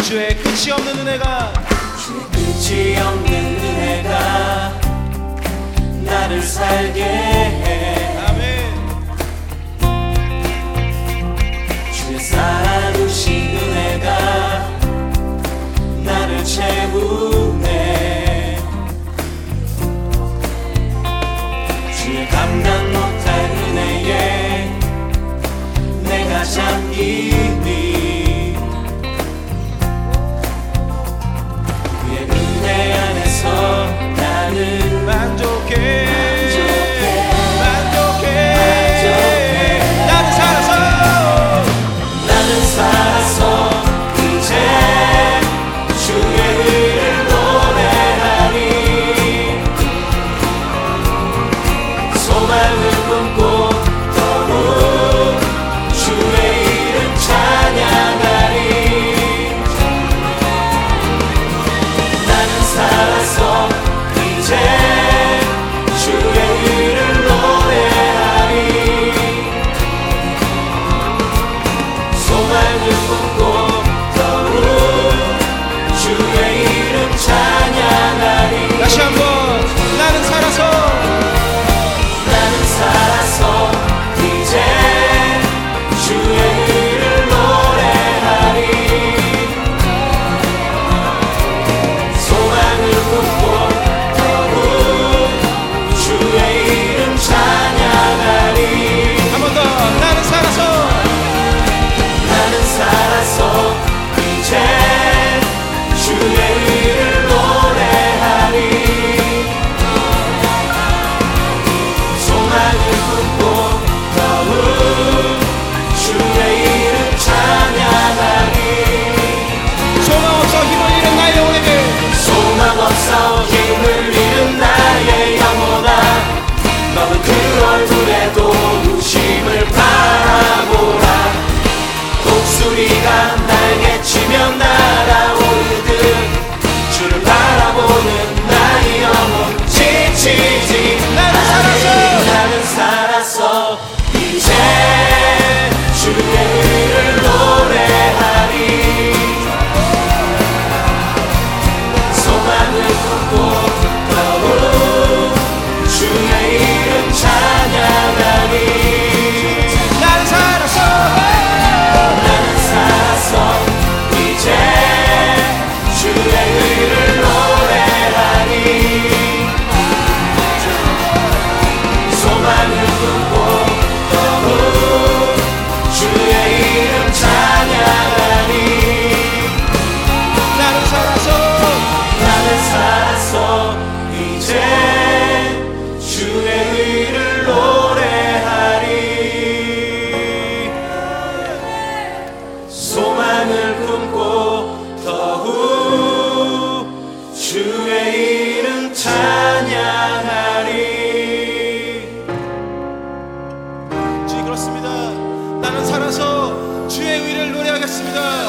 주의 끝이 없는 은혜가 끝이 없는 은혜가 나를 살게 해. 아멘. 주의 쌓아두신 은혜가 나를 채우네. 주의 감당 못할 은혜에 내가 잠기니 내 안에서 나는 만족해. 나는 살아서 이제 주의 의를 노래하리. 소망을 품고 더욱 주의 이름 찬양하리. 살아서 이제 주의 의를 노래하리. 소망을 품고 더욱 주의 이름 찬양하리. 다시 한번 나는 살아서 이제 주의 의를 노래하리. 소망을 품고 더욱 주의 이름 찬양하리. 한 번 더 나는 살아서 이제 주의 의를 노래하리. 소망을 품고 더욱 주의 이름 찬양하리. 소망 없어 힘을 잃은 나의 영혼에게 소망 없어 힘을 잃은 나의 영혼아, 너는 그 얼굴에도 우심을 바라보라. 독수리가 날개치며 날아오르듯 주를 바라보는 나의 영혼 지치지 않으리. 나는 살아서 이제 주의 의를 노래하리. 소망을 품고 더욱 주의 이름 찬양하리. 나는 살아서 이제 주의 의를 노래하리. 소망을 품고 더욱 주의 이름 찬양하리. 나는 살아서 이제 주의 의를 노래하리. 소망을 품고 더욱 주의 이름 찬양하리. 주님 그렇습니다. 나는 살아서 주의 의를 노래하겠습니다.